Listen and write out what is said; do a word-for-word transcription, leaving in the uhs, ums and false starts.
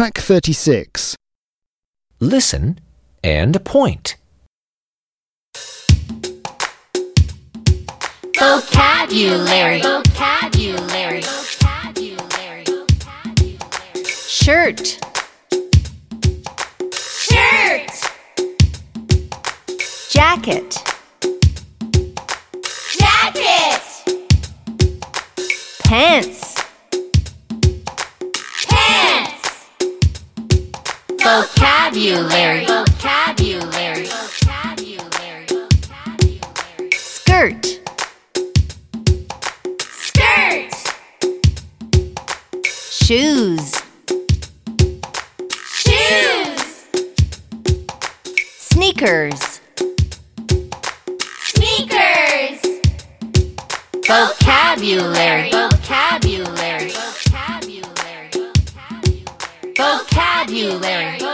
Track thirty-six. Listen and point. Vocabulary. Vocabulary. Vocabulary. Shirt. Shirt. Jacket. Jacket. Pants. Pants. Vocabulary. Vocabulary. Vocabulary. Skirt. Skirt. Shoes. Shoes. Sneakers. Sneakers. Vocabulary. Vocabulary. Vocabulary. Vocabulary.